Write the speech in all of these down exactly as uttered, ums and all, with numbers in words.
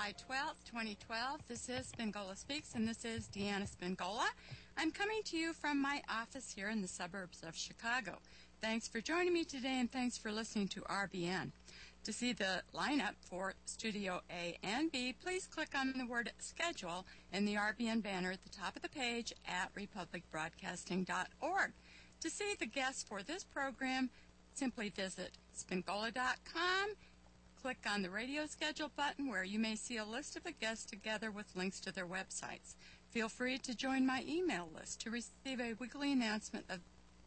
July twelfth, twenty twelve. This is Spingola Speaks, and this is Deanna Spingola. I'm coming to you from my office here in the suburbs of Chicago. Thanks for joining me today, and thanks for listening to R B N. To see the lineup for Studio A and B, please click on the word Schedule in the R B N banner at the top of the page at republic broadcasting dot org. To see the guests for this program, simply visit spingola dot com. Click on the radio schedule button where you may see a list of the guests together with links to their websites. Feel free to join my email list to receive a weekly announcement of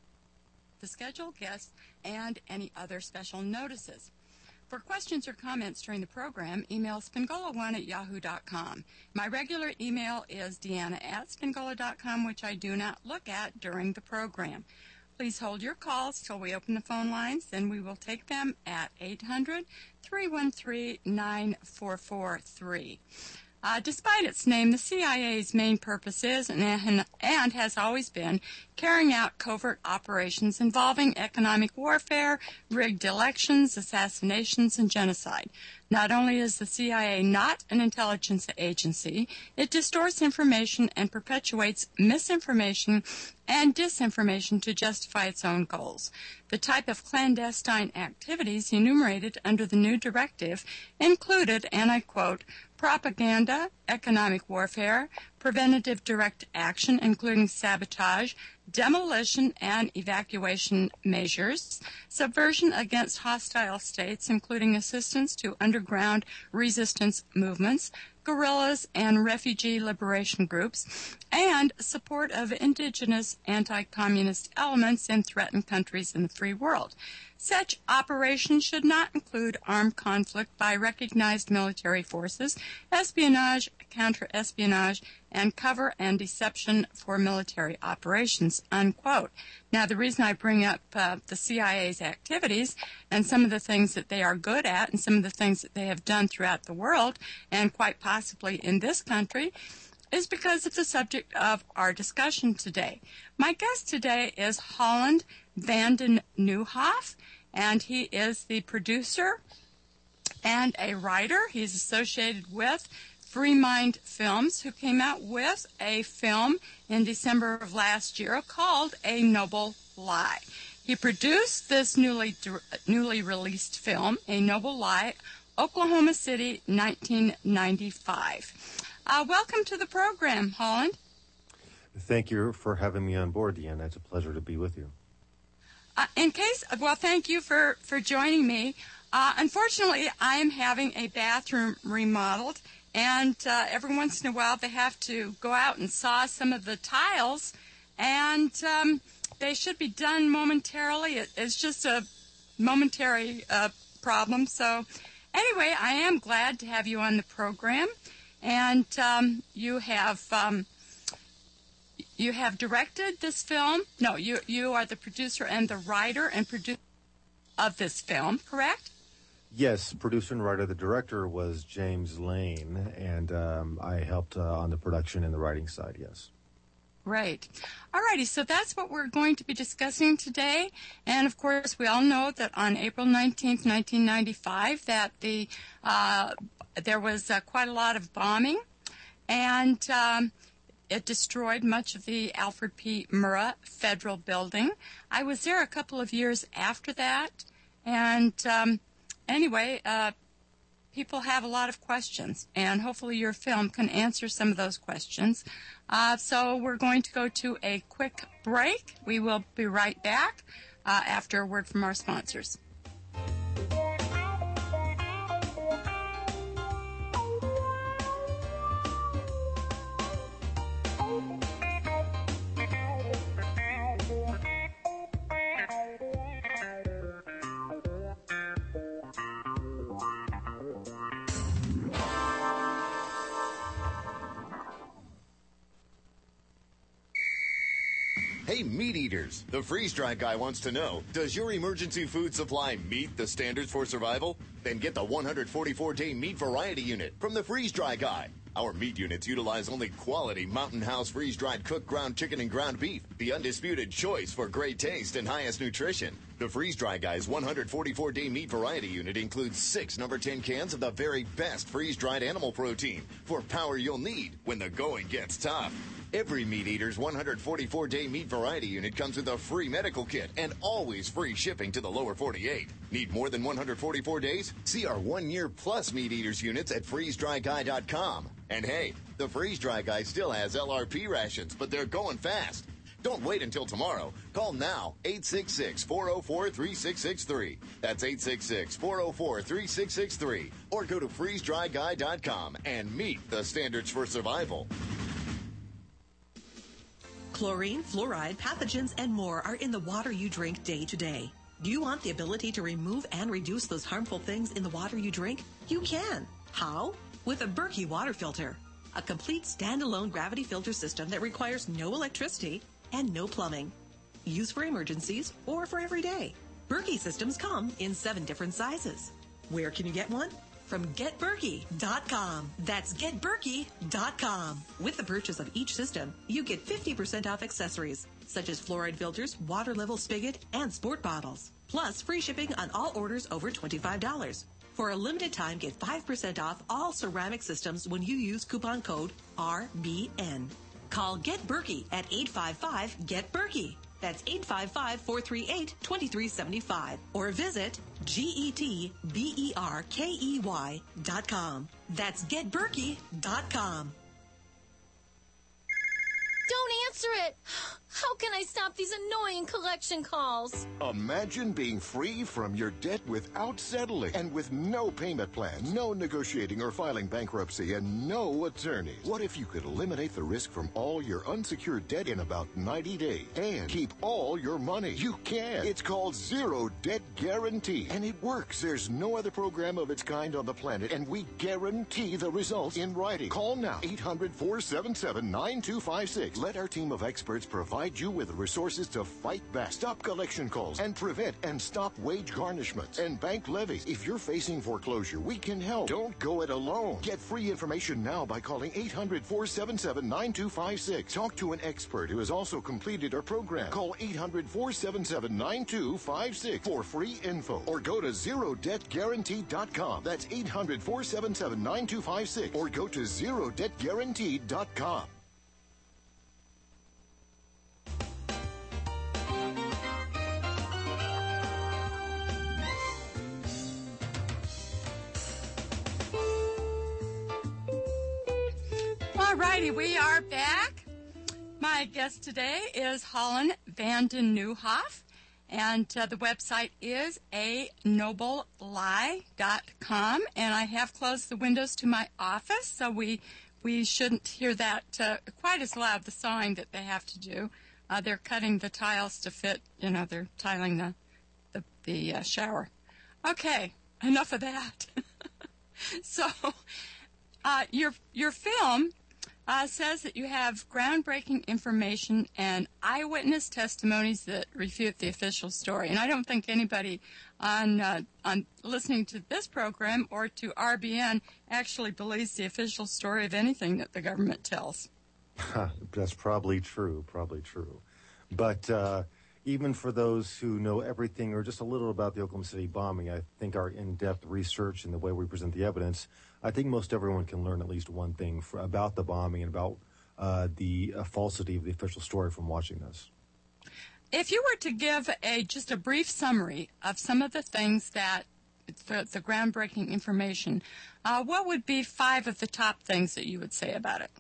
the scheduled guests and any other special notices. For questions or comments during the program, email spingola one at yahoo dot com. My regular email is deanna at spingola dot com, which I do not look at during the program. Please hold your calls till we open the phone lines, then we will take them at eight hundred, three one three, nine four four three. Uh, despite its name, the C I A's main purpose is, and, and has always been, carrying out covert operations involving economic warfare, rigged elections, assassinations, and genocide. Not only is the C I A not an intelligence agency, it distorts information and perpetuates misinformation and disinformation to justify its own goals. The type of clandestine activities enumerated under the new directive included, and I quote, propaganda, economic warfare, preventative direct action, including sabotage, demolition and evacuation measures, subversion against hostile states, including assistance to underground resistance movements, guerrillas and refugee liberation groups, and support of indigenous anti-communist elements in threatened countries in the free world. Such operations should not include armed conflict by recognized military forces, espionage, counter-espionage, and cover and deception for military operations, unquote. Now, the reason I bring up uh, the C I A's activities and some of the things that they are good at and some of the things that they have done throughout the world and quite possibly in this country is because it's the subject of our discussion today. My guest today is Holland Vanden Nieuwhof, and he is the producer and a writer. He's associated with Free Mind Films, who came out with a film in December of last year called A Noble Lie. He produced this newly newly released film, A Noble Lie, Oklahoma City, nineteen ninety-five. Uh, welcome to the program, Holland. Thank you for having me on board, Deanna. It's a pleasure to be with you. Uh, in case, well, thank you for, for joining me. Uh, unfortunately, I am having a bathroom remodeled, and uh, every once in a while they have to go out and saw some of the tiles, and um, they should be done momentarily. It, it's just a momentary uh, problem. So anyway, I am glad to have you on the program, and um, you have... Um, You have directed this film. No, you you are the producer and the writer and producer of this film, correct? Yes, producer and writer. The director was James Lane, and um, I helped uh, on the production and the writing side, yes. Right. All righty, so that's what we're going to be discussing today. And, of course, we all know that on April nineteenth, nineteen ninety-five, that the uh, there was uh, quite a lot of bombing, and... Um, It destroyed much of the Alfred P. Murrah Federal Building. I was there a couple of years after that. And um, anyway, uh, people have a lot of questions. And hopefully your film can answer some of those questions. Uh, so we're going to go to a quick break. We will be right back uh, after a word from our sponsors. Hey, meat eaters, the freeze-dry guy wants to know, does your emergency food supply meet the standards for survival? Then get the one hundred forty-four day meat variety unit from the freeze-dry guy. Our meat units utilize only quality Mountain House freeze-dried cooked ground chicken and ground beef, the undisputed choice for great taste and highest nutrition. The Freeze Dry Guy's one hundred forty-four day meat variety unit includes six number ten cans of the very best freeze-dried animal protein for power you'll need when the going gets tough. Every Meat Eater's one hundred forty-four day meat variety unit comes with a free medical kit and always free shipping to the lower forty-eight. Need more than one hundred forty-four days? See our one-year plus Meat Eaters units at freeze dry guy dot com. And hey, the Freeze Dry Guy still has L R P rations, but they're going fast. Don't wait until tomorrow. Call now, eight six six, four oh four, three six six three. That's eight six six, four oh four, three six six three. Or go to freeze dry guy dot com and meet the standards for survival. Chlorine, fluoride, pathogens, and more are in the water you drink day to day. Do you want the ability to remove and reduce those harmful things in the water you drink? You can. How? With a Berkey water filter, a complete standalone gravity filter system that requires no electricity and no plumbing. Used for emergencies or for every day. Berkey systems come in seven different sizes. Where can you get one? From get berkey dot com. That's get berkey dot com. With the purchase of each system, you get fifty percent off accessories, such as fluoride filters, water level spigot, and sport bottles. Plus, free shipping on all orders over twenty-five dollars. For a limited time, get five percent off all ceramic systems when you use coupon code R B N. Call Get Berkey at eight five five, get berkey. That's eight five five, four three eight, two three seven five. Or visit G E T B E R K E Y dot com. That's get berkey dot com. Don't answer it! How can I stop these annoying collection calls? Imagine being free from your debt without settling and with no payment plans, no negotiating or filing bankruptcy, and no attorneys. What if you could eliminate the risk from all your unsecured debt in about ninety days and keep all your money? You can. It's called Zero Debt Guarantee, and it works. There's no other program of its kind on the planet, and we guarantee the results in writing. Call now, eight hundred, four seven seven, nine two five six. Let our team of experts provide you with the resources to fight back, stop collection calls, and prevent and stop wage garnishments and bank levies. If you're facing foreclosure, we can help. Don't go it alone. Get free information now by calling eight hundred, four seven seven, nine two five six. Talk to an expert who has also completed our program. Call eight hundred, four seven seven, nine two five six for free info, or go to zero debt guarantee dot com. That's eight hundred, four seven seven, nine two five six, or go to zero debt guarantee dot com. Alrighty, we are back. My guest today is Holland Vanden Nieuwhof, and uh, the website is a noble lie dot com, and I have closed the windows to my office, so we we shouldn't hear that uh, quite as loud, the sawing that they have to do. Uh, they're cutting the tiles to fit, you know, they're tiling the, the, the uh, shower. Okay, enough of that. So, uh, your your film Uh, says that you have groundbreaking information and eyewitness testimonies that refute the official story. And I don't think anybody on uh, on listening to this program or to R B N actually believes the official story of anything that the government tells. That's probably true, probably true. But uh, even for those who know everything or just a little about the Oklahoma City bombing, I think our in-depth research and the way we present the evidence, I think most everyone can learn at least one thing for, about the bombing and about uh, the uh, falsity of the official story from watching this. If you were to give a just a brief summary of some of the things that, the, the groundbreaking information, uh, what would be five of the top things that you would say about it?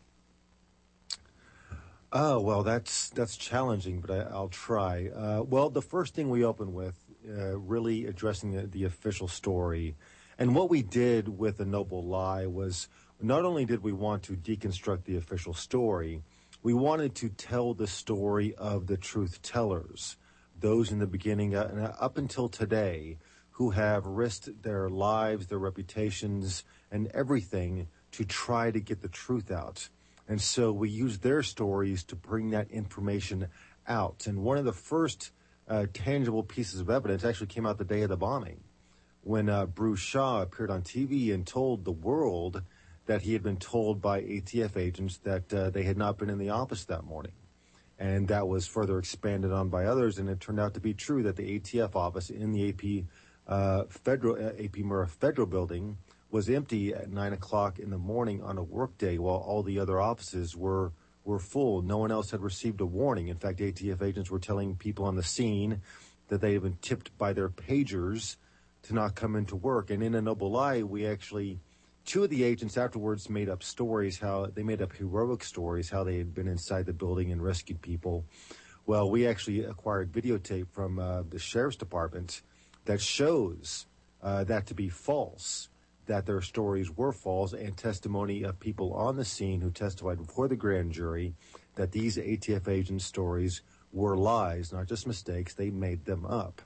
Oh, well, that's that's challenging, but I, I'll try. Uh, well, the first thing we open with, uh, really addressing the, the official story, and what we did with A Noble Lie was not only did we want to deconstruct the official story, we wanted to tell the story of the truth tellers, those in the beginning uh, and up until today who have risked their lives, their reputations, and everything to try to get the truth out. And so we used their stories to bring that information out. And one of the first uh, tangible pieces of evidence actually came out the day of the bombing, when uh, Bruce Shaw appeared on T V and told the world that he had been told by A T F agents that uh, they had not been in the office that morning. And that was further expanded on by others, and it turned out to be true that the A T F office in the A P uh, Federal uh, A P Murrah Federal Building was empty at nine o'clock in the morning on a workday, while all the other offices were were full. No one else had received a warning. In fact, A T F agents were telling people on the scene that they had been tipped by their pagers to not come into work. And in a noble lie, we actually, two of the agents afterwards made up stories, how they made up heroic stories, how they had been inside the building and rescued people. Well, we actually acquired videotape from uh, the sheriff's department that shows uh, that to be false, that their stories were false, and testimony of people on the scene who testified before the grand jury that these A T F agent stories were lies, not just mistakes. They made them up.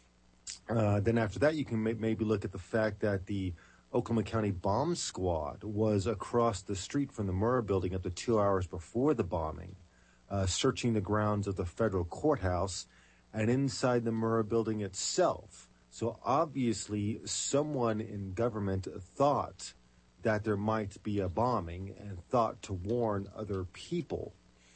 Uh, then after that, you can may- maybe look at the fact that the Oklahoma County Bomb Squad was across the street from the Murrah Building up to two hours before the bombing, uh, searching the grounds of the federal courthouse and inside the Murrah Building itself. So obviously someone in government thought that there might be a bombing and thought to warn other people.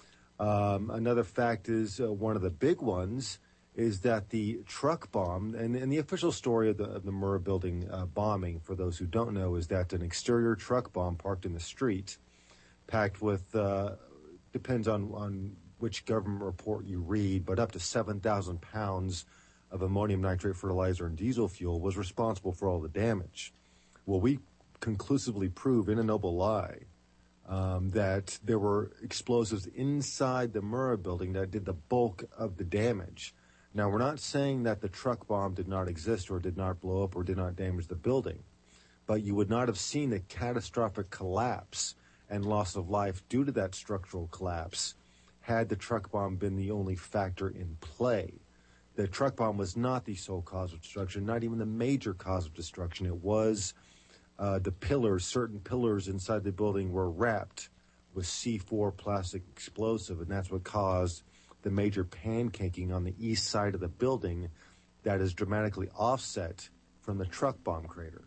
Um, another fact is, uh, one of the big ones, is that the truck bomb, and, and the official story of the, of the Murrah Building uh, bombing, for those who don't know, is that an exterior truck bomb parked in the street, packed with, uh, depends on, on which government report you read, but up to seven thousand pounds of ammonium nitrate fertilizer and diesel fuel, was responsible for all the damage. Well, we conclusively prove in a noble lie um, that there were explosives inside the Murrah Building that did the bulk of the damage. Now, we're not saying that the truck bomb did not exist or did not blow up or did not damage the building, but you would not have seen the catastrophic collapse and loss of life due to that structural collapse had the truck bomb been the only factor in play. The truck bomb was not the sole cause of destruction, not even the major cause of destruction. It was uh, the pillars, certain pillars inside the building were wrapped with C four plastic explosive, and that's what caused the major pancaking on the east side of the building that is dramatically offset from the truck bomb crater.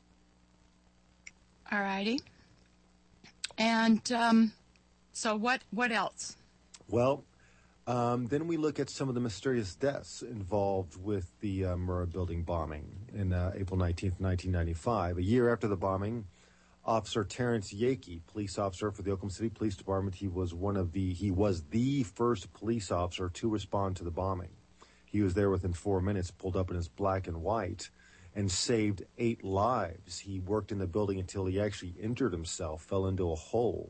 All righty. And um, so what, what else? Well, Um, then we look at some of the mysterious deaths involved with the uh, Murrah Building bombing in uh, April nineteenth, nineteen ninety-five. A year after the bombing, Officer Terrence Yakey, police officer for the Oklahoma City Police Department, he was one of the he was the first police officer to respond to the bombing. He was there within four minutes, pulled up in his black and white, and saved eight lives. He worked in the building until he actually injured himself, fell into a hole.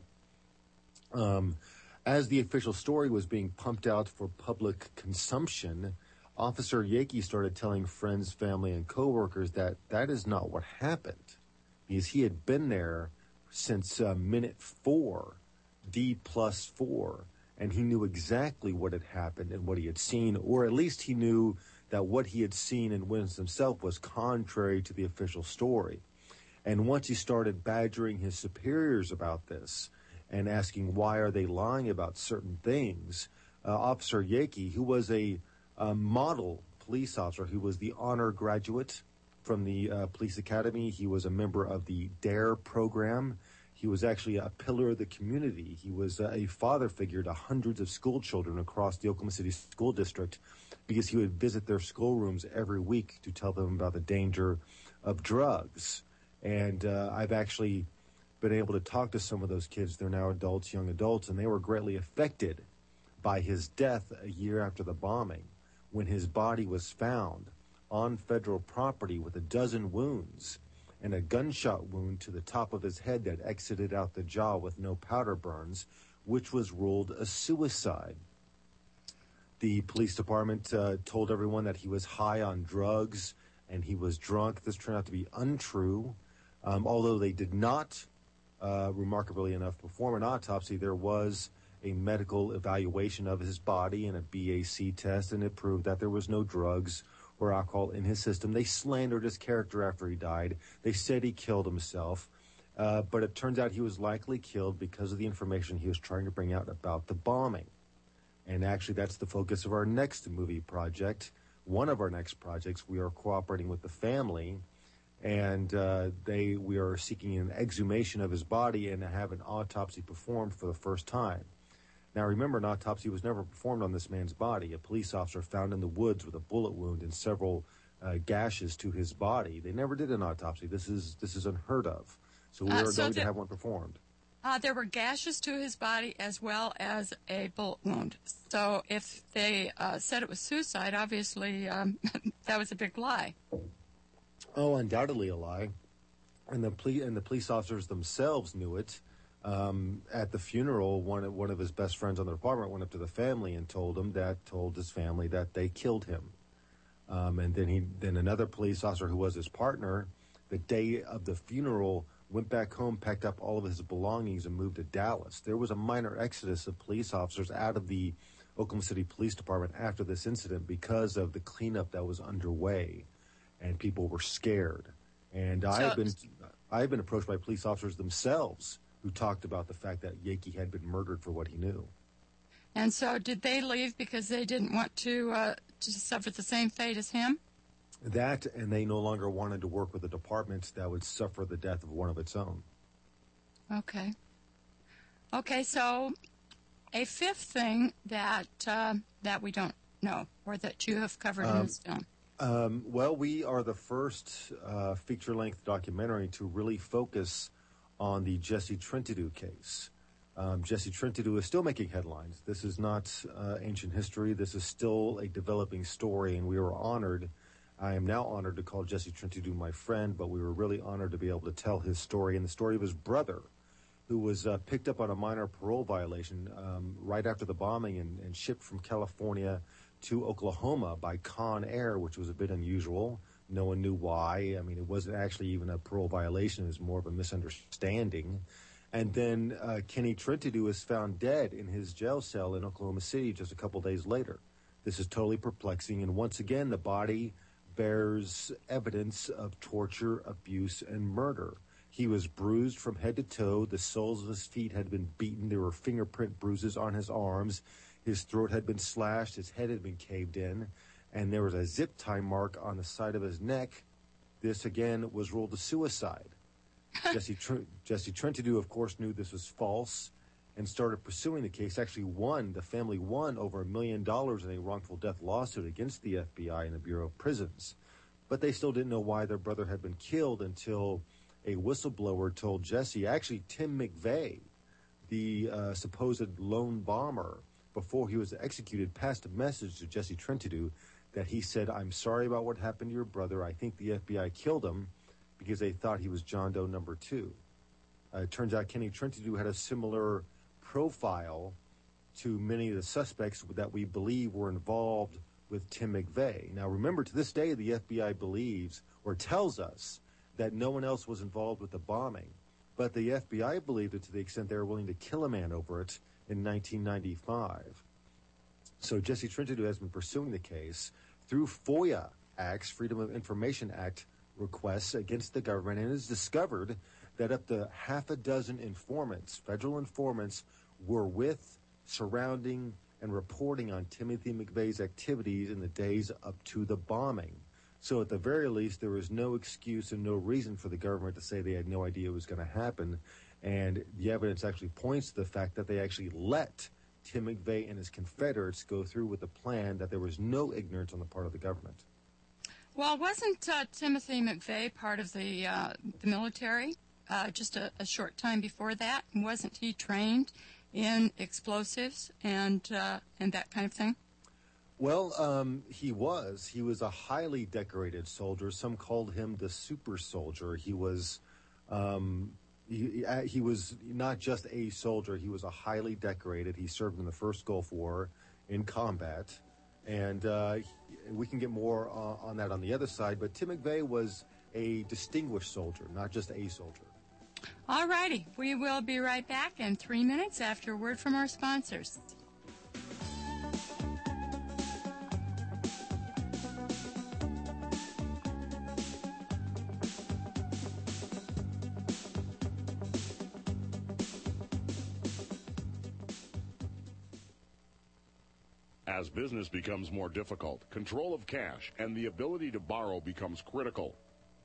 Um. As the official story was being pumped out for public consumption, Officer Yakey started telling friends, family, and coworkers that that is not what happened, because he had been there since uh, minute four, D plus four, and he knew exactly what had happened and what he had seen, or at least he knew that what he had seen and witnessed himself was contrary to the official story. And once he started badgering his superiors about this, and asking why are they lying about certain things, uh, Officer Yakey, who was a, a model police officer, who was the honor graduate from the uh, police academy, he was a member of the DARE program, he was actually a pillar of the community, he was uh, a father figure to hundreds of school children across the Oklahoma City School District, because he would visit their schoolrooms every week to tell them about the danger of drugs. And uh, I've actually been able to talk to some of those kids. They're now adults, young adults, and they were greatly affected by his death a year after the bombing, when his body was found on federal property with a dozen wounds and a gunshot wound to the top of his head that exited out the jaw with no powder burns, which was ruled a suicide. The police department uh, told everyone that he was high on drugs and he was drunk. This turned out to be untrue, um, although they did not Uh, remarkably enough, perform an autopsy. There was a medical evaluation of his body and a B A C test, and it proved that there was no drugs or alcohol in his system. They slandered his character after he died. They said he killed himself, uh, but it turns out he was likely killed because of the information he was trying to bring out about the bombing. And actually, that's the focus of our next movie project. One of our next projects, we are cooperating with the family, and uh, they we are seeking an exhumation of his body and to have an autopsy performed for the first time. Now, remember, an autopsy was never performed on this man's body. A police officer found in the woods with a bullet wound and several uh, gashes to his body. They never did an autopsy. This is this is unheard of. So we Uh, are so going the- to have one performed. Uh, there were gashes to his body as well as a bullet wound. So if they uh, said it was suicide, obviously um, that was a big lie. Oh, undoubtedly a lie. And the ple- and the police officers themselves knew it. Um, at the funeral, one of, one of his best friends on the department went up to the family and told him that told his family that they killed him. Um, and then he then another police officer who was his partner, the day of the funeral, went back home, packed up all of his belongings, and moved to Dallas. There was a minor exodus of police officers out of the Oklahoma City Police Department after this incident because of the cleanup that was underway, and people were scared. And I have been I have been approached by police officers themselves who talked about the fact that Yakey had been murdered for what he knew. And so did they leave because they didn't want to, uh, to suffer the same fate as him? That, and they no longer wanted to work with a department that would suffer the death of one of its own. Okay. Okay, so a fifth thing that uh, that we don't know or that you have covered in this film. Um, well, we are the first uh, feature-length documentary to really focus on the Jesse Trentadue case. Um, Jesse Trentadue is still making headlines. This is not uh, ancient history. This is still a developing story, and we were honored. I am now honored to call Jesse Trentadue my friend, but we were really honored to be able to tell his story and the story of his brother, who was uh, picked up on a minor parole violation um, right after the bombing and, and shipped from California to Oklahoma by Con Air, which was a bit unusual. No one knew why. I mean, it wasn't actually even a parole violation. It was more of a misunderstanding. And then uh, Kenny Trentadue was found dead in his jail cell in Oklahoma City just a couple days later. This is totally perplexing. And once again, the body bears evidence of torture, abuse, and murder. He was bruised from head to toe. The soles of his feet had been beaten. There were fingerprint bruises on his arms. His throat had been slashed. His head had been caved in. And there was a zip tie mark on the side of his neck. This, again, was ruled a suicide. Jesse, Tr- Jesse Trentadue, of course, knew this was false and started pursuing the case. Actually won, the family won over a million dollars in a wrongful death lawsuit against the F B I and the Bureau of Prisons. But they still didn't know why their brother had been killed until a whistleblower told Jesse, actually Tim McVeigh, the uh, supposed lone bomber, before he was executed, passed a message to Jesse Trentadue that he said, "I'm sorry about what happened to your brother. I think the F B I killed him because they thought he was John Doe number two." Uh, it turns out Kenny Trentadue had a similar profile to many of the suspects that we believe were involved with Tim McVeigh. Now, remember, to this day, the F B I believes or tells us that no one else was involved with the bombing. But the F B I believed it to the extent they were willing to kill a man over it in nineteen ninety-five. So Jesse Trentadue has been pursuing the case through FOIA acts, Freedom of Information Act requests against the government, and has discovered that up to half a dozen informants, federal informants, were with, surrounding, and reporting on Timothy McVeigh's activities in the days up to the bombing. So at the very least, there was no excuse and no reason for the government to say they had no idea it was going to happen. And the evidence actually points to the fact that they actually let Tim McVeigh and his Confederates go through with the plan, that there was no ignorance on the part of the government. Well, wasn't uh, Timothy McVeigh part of the, uh, the military uh, just a, a short time before that? Wasn't he trained in explosives and uh, and that kind of thing? Well, um, he was. He was a highly decorated soldier. Some called him the super soldier. He was, um, he, he was not just a soldier. He was a highly decorated. He served in the first Gulf War in combat, and uh, we can get more uh, on that on the other side. But Tim McVeigh was a distinguished soldier, not just a soldier. All righty. We will be right back in three minutes after a word from our sponsors. As business becomes more difficult, control of cash and the ability to borrow becomes critical.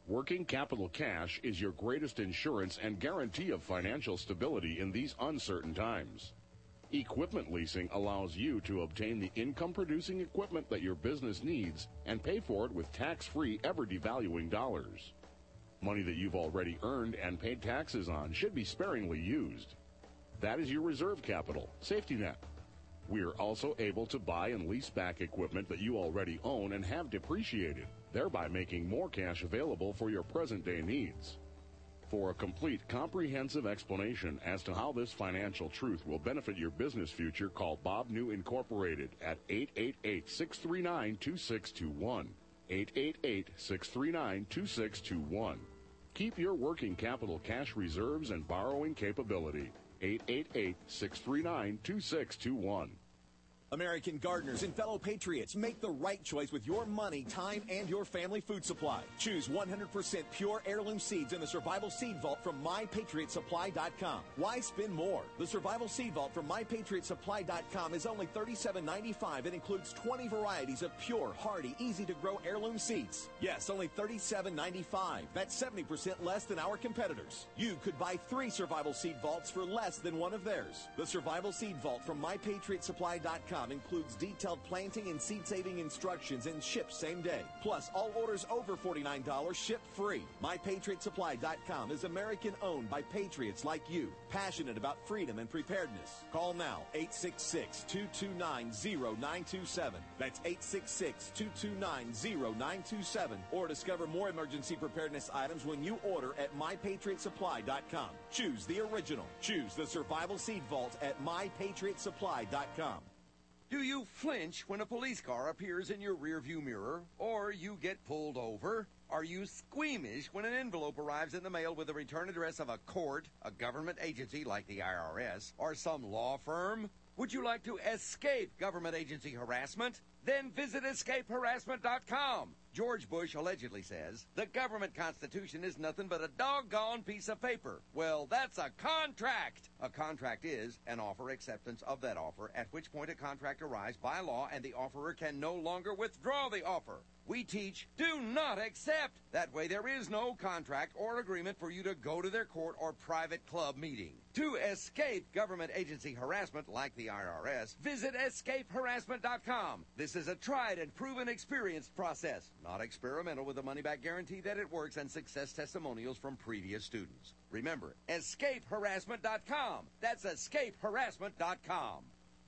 Working capital cash is your greatest insurance and guarantee of financial stability in these uncertain times. Equipment leasing allows you to obtain the income-producing equipment that your business needs and pay for it with tax-free, ever-devaluing dollars. Money that you've already earned and paid taxes on should be sparingly used. That is your reserve capital, safety net. We're also able to buy and lease back equipment that you already own and have depreciated, thereby making more cash available for your present-day needs. For a complete, comprehensive explanation as to how this financial truth will benefit your business future, call Bob New Incorporated at eight eight eight, six three nine, two six two one. eight eight eight, six three nine, two six two one. Keep your working capital cash reserves and borrowing capability. eight eight eight, six three nine, two six two one. American gardeners and fellow patriots, make the right choice with your money, time, and your family food supply. Choose one hundred percent pure heirloom seeds in the Survival Seed Vault from my patriot supply dot com. Why spend more? The Survival Seed Vault from my patriot supply dot com is only thirty-seven ninety-five and includes twenty varieties of pure, hardy, easy-to-grow heirloom seeds. Yes, only thirty-seven ninety-five. That's seventy percent less than our competitors. You could buy three Survival Seed Vaults for less than one of theirs. The Survival Seed Vault from my patriot supply dot com includes detailed planting and seed-saving instructions and ships same day. Plus, all orders over forty-nine dollars ship free. my patriot supply dot com is American-owned by patriots like you, passionate about freedom and preparedness. Call now, eight six six, two two nine, zero nine two seven. That's eight six six, two two nine, zero nine two seven. Or discover more emergency preparedness items when you order at my patriot supply dot com. Choose the original. Choose the Survival Seed Vault at my patriot supply dot com. Do you flinch when a police car appears in your rearview mirror, or you get pulled over? Are you squeamish when an envelope arrives in the mail with the return address of a court, a government agency like the I R S, or some law firm? Would you like to escape government agency harassment? Then visit escape harassment dot com. George Bush allegedly says, the government constitution is nothing but a doggone piece of paper. Well, that's a contract. A contract is an offer acceptance of that offer, at which point a contract arrives by law and the offerer can no longer withdraw the offer. We teach, do not accept. That way there is no contract or agreement for you to go to their court or private club meeting. To escape government agency harassment like the I R S, visit escape harassment dot com. This is a tried and proven experienced process, not experimental, with a money-back guarantee that it works and success testimonials from previous students. Remember, escape harassment dot com. That's escape harassment dot com.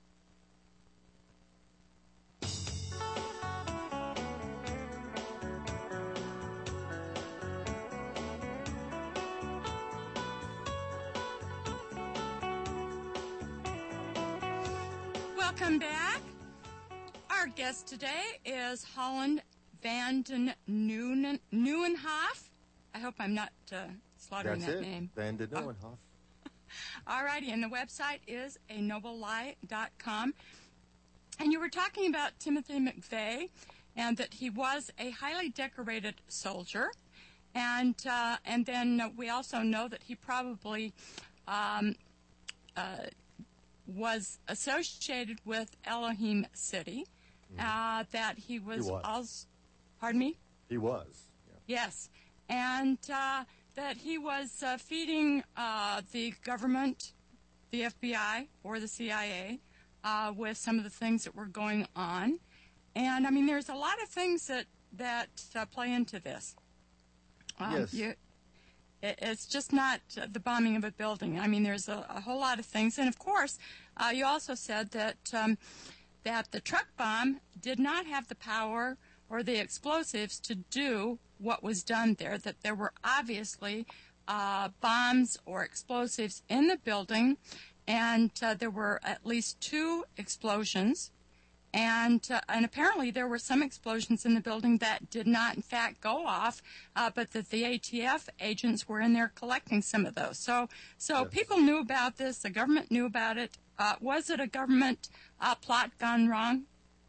Welcome back. Our guest today is Holland Vanden Neuen- Nieuwenhof. I hope I'm not uh, slaughtering That's that it. name. Vanden Nieuwenhof. All righty, and the website is a noble lie dot com. And you were talking about Timothy McVeigh and that he was a highly decorated soldier. And uh, and then uh, we also know that he probably um, uh, was associated with Elohim City, mm-hmm. uh, that he was, he was. also, pardon me? He was. Yeah. Yes, and uh, that he was uh, feeding uh, the government, the F B I or the C I A, uh, with some of the things that were going on. And, I mean, there's a lot of things that, that uh, play into this. Um, yes. You, it, it's just not uh, the bombing of a building. I mean, there's a, a whole lot of things. And, of course, uh, you also said that um, that the truck bomb did not have the power or the explosives to do what was done there, that there were obviously uh, bombs or explosives in the building, and uh, there were at least two explosions. And uh, and apparently there were some explosions in the building that did not, in fact, go off, uh, but that the A T F agents were in there collecting some of those. So so Yes. people knew about this. The government knew about it. Uh, was it a government uh, plot gone wrong,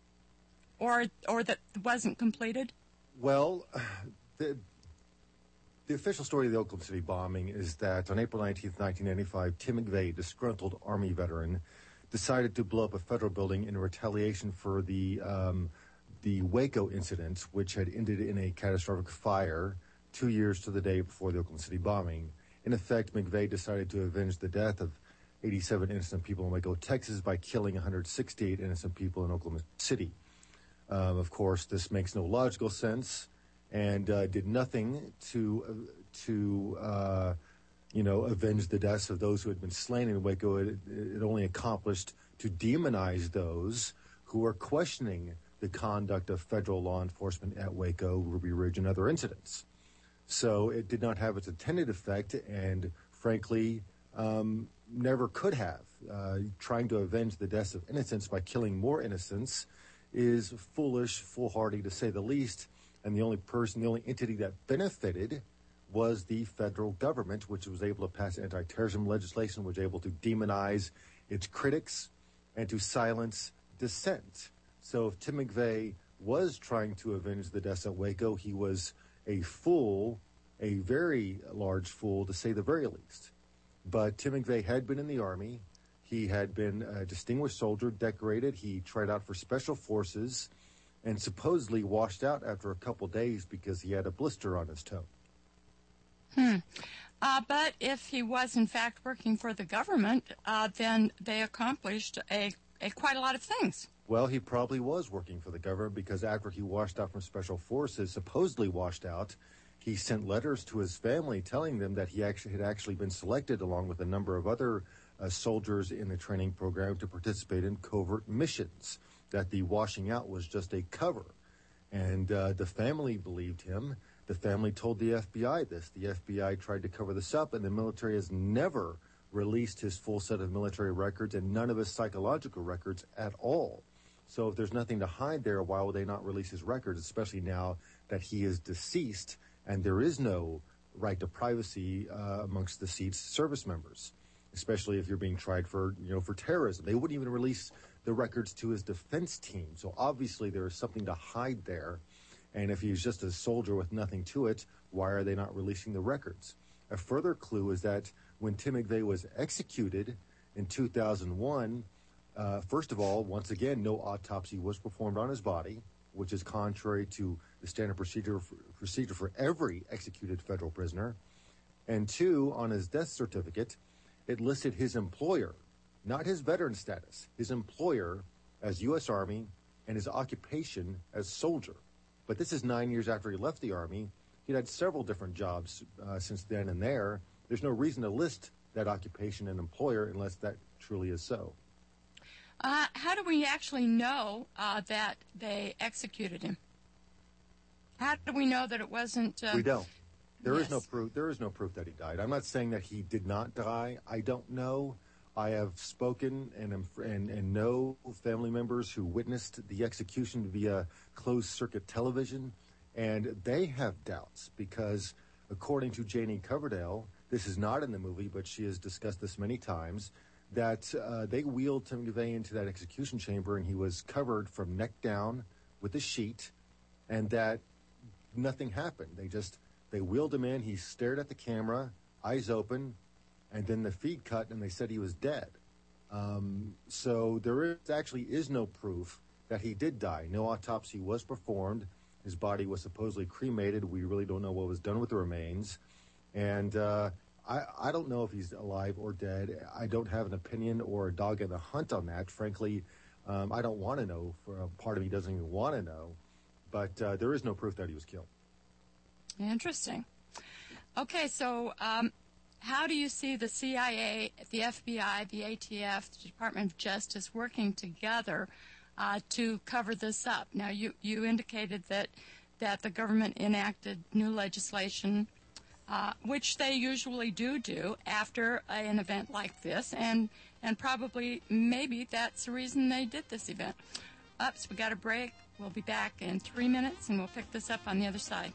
or or that wasn't completed? Well, the, the official story of the Oklahoma City bombing is that on April nineteenth, nineteen ninety-five, Tim McVeigh, a disgruntled Army veteran, decided to blow up a federal building in retaliation for the um, the Waco incident, which had ended in a catastrophic fire two years to the day before the Oklahoma City bombing. In effect, McVeigh decided to avenge the death of eighty-seven innocent people in Waco, Texas, by killing one hundred sixty-eight innocent people in Oklahoma City. Um, of course, this makes no logical sense, and uh, did nothing to, uh, to uh, you know, avenge the deaths of those who had been slain in Waco. It, it only accomplished to demonize those who are questioning the conduct of federal law enforcement at Waco, Ruby Ridge, and other incidents. So it did not have its intended effect, and frankly, um, never could have. Uh, trying to avenge the deaths of innocents by killing more innocents is foolish, foolhardy to say the least, and the only person, the only entity that benefited was the federal government, which was able to pass anti-terrorism legislation, was able to demonize its critics and to silence dissent. So if Tim McVeigh was trying to avenge the deaths at Waco, he was a fool, a very large fool, to say the very least. But Tim McVeigh had been in the Army. He had been a distinguished soldier, decorated. He tried out for Special Forces and supposedly washed out after a couple days because he had a blister on his toe. Hmm. Uh, but if he was, in fact, working for the government, uh, then they accomplished a, a quite a lot of things. Well, he probably was working for the government, because after he washed out from Special Forces, supposedly washed out, he sent letters to his family telling them that he actually had actually been selected, along with a number of other uh, soldiers in the training program, to participate in covert missions, that the washing out was just a cover. And uh, the family believed him. The family told the F B I this. The F B I tried to cover this up, and the military has never released his full set of military records and none of his psychological records at all. So if there's nothing to hide there, why would they not release his records, especially now that he is deceased and there is no right to privacy uh, amongst deceased service members, especially if you're being tried for, you know, for terrorism. They wouldn't even release the records to his defense team. So obviously there is something to hide there. And if he's just a soldier with nothing to it, why are they not releasing the records? A further clue is that when Tim McVeigh was executed in two thousand one, Uh, first of all, once again, no autopsy was performed on his body, which is contrary to the standard procedure for, procedure for every executed federal prisoner. And two, on his death certificate, it listed his employer, not his veteran status, his employer as U S Army and his occupation as soldier. But this is nine years after he left the Army. He'd had several different jobs uh, since then and there. There's no reason to list that occupation and employer unless that truly is so. Uh, how do we actually know uh, that they executed him? How do we know that it wasn't? Uh, we don't. There yes. is no proof. There is no proof that he died. I'm not saying that he did not die. I don't know. I have spoken and am, and, and know family members who witnessed the execution via closed-circuit television, and they have doubts because, according to Janie Coverdale, this is not in the movie, but she has discussed this many times, that uh, they wheeled Tim McVeigh into that execution chamber, and he was covered from neck down with a sheet, and that nothing happened. They just, they wheeled him in, he stared at the camera, eyes open, and then the feed cut, and they said he was dead. Um, so there is, actually is no proof that he did die. No autopsy was performed. His body was supposedly cremated. We really don't know what was done with the remains. And uh, I, I don't know if he's alive or dead. I don't have an opinion or a dog in the hunt on that. Frankly, um, I don't want to know. For a part of me doesn't even want to know. But uh, there is no proof that he was killed. Interesting. Okay, so um, how do you see the C I A, the F B I, the A T F, the Department of Justice working together uh, to cover this up? Now, you, you indicated that, that the government enacted new legislation, uh, which they usually do do after a, an event like this, and, and probably maybe that's the reason they did this event. Ups, we got a break. We'll be back in three minutes, and we'll pick this up on the other side.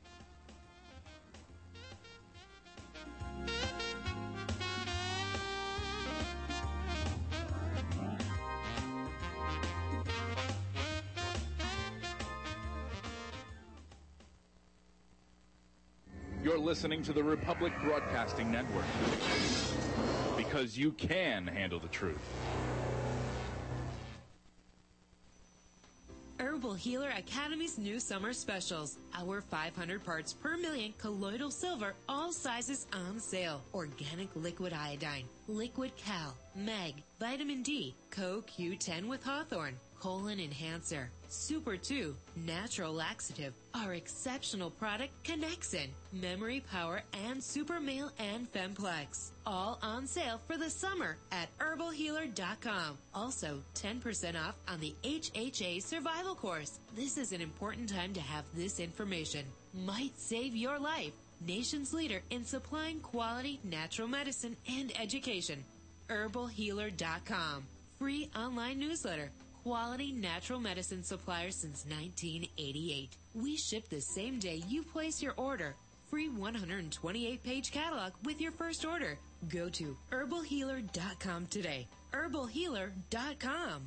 You're listening to the Republic Broadcasting Network, because you can handle the truth. Herbal Healer Academy's new summer specials. Our five hundred parts per million colloidal silver, all sizes on sale. Organic liquid iodine, liquid cal, mag, vitamin D, Co Q ten with Hawthorne, colon enhancer, Super two, natural laxative, our exceptional product Connexin, memory power, and Super Male and Femplex. All on sale for the summer at herbal healer dot com. Also, ten percent off on the H H A Survival Course. This is an important time to have this information. Might save your life. Nation's leader in supplying quality natural medicine and education. herbal healer dot com. Free online newsletter. Quality natural medicine supplier since nineteen eighty-eight. We ship the same day you place your order. Free one hundred twenty-eight page catalog with your first order. Go to herbal healer dot com today. herbal healer dot com.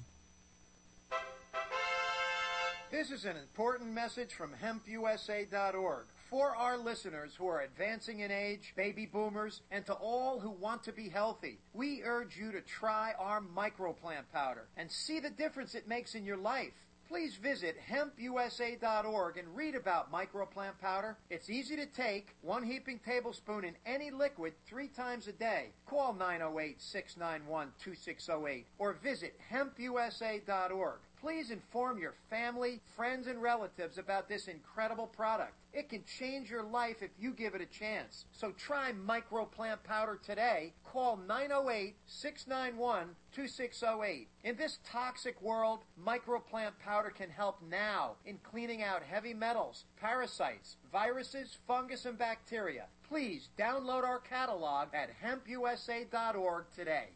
This is an important message from hemp U S A dot org. For our listeners who are advancing in age, baby boomers, and to all who want to be healthy, we urge you to try our microplant powder and see the difference it makes in your life. Please visit hemp U S A dot org and read about microplant powder. It's easy to take, one heaping tablespoon in any liquid three times a day. Call nine oh eight, six nine one, two six oh eight or visit hemp U S A dot org. Please inform your family, friends, and relatives about this incredible product. It can change your life if you give it a chance. So try microplant powder today. Call nine oh eight, six nine one, two six oh eight. In this toxic world, microplant powder can help now in cleaning out heavy metals, parasites, viruses, fungus, and bacteria. Please download our catalog at hemp U S A dot org today.